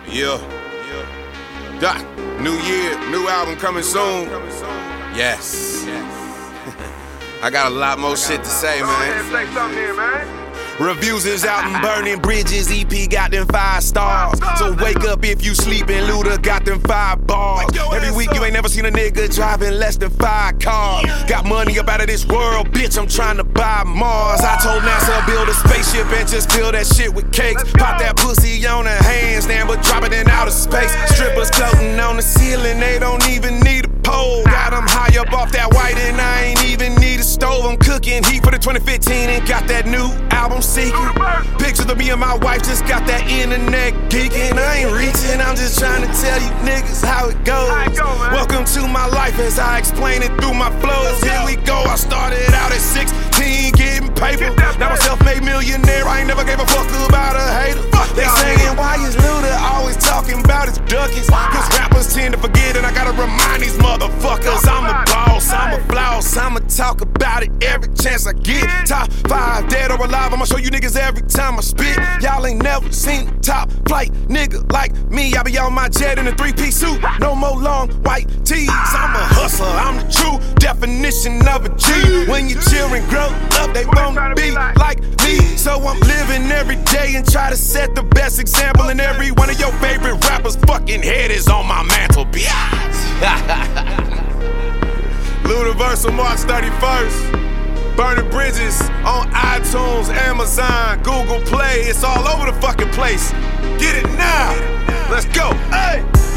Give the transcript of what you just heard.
Yeah. New year, new album coming soon. Yes. I got a lot more shit to say, man. Say something here, man. Reviews is out and Burning Bridges, EP got them 5 stars. So wake up if you sleepin', Luda got them 5 bars. Every week you ain't never seen a nigga driving less than 5 cars. Got money up out of this world, bitch, I'm trying to buy Mars. I told NASA build a spaceship and just fill that shit with cakes. Pop that pussy on a handstand, but drop it in outer space. Strippers floating on the ceiling, they don't even need a pole. Got them high up off that white and I ain't even need a stove. I'm cooking heat for the 2015 and got that new album seeking. Pictures of me and my wife just got that internet geeking. I ain't reaching, I'm just trying to tell you niggas how it goes. Welcome to my life as I explain it through my flows. Here we go, I started out at 16 getting paper. Now I'm a self-made millionaire, I ain't never gave a fuck about a hater. They saying why is Luda always talking about his ducats? Cause rappers tend to forget and I gotta remind these motherfuckers I'm a boss, I'm a floss, I'ma talk about it every chance I get. Top 5 dead or alive, I'ma show you niggas every time I spit. Y'all ain't never seen a top flight nigga like me. I be on my jet in a 3-piece suit, no more long white tees. I'm a hustler, I'm the true definition of a G. When you children grow up, they wanna be like me. So I'm living every day and try to set the best example. And every one of your favorite rappers' fucking head is on my mantle, bitch. Ludaversal March 31st. Burning Bridges on iTunes, Amazon, Google Play. It's all over the fucking place. Get it now. Let's go. Hey.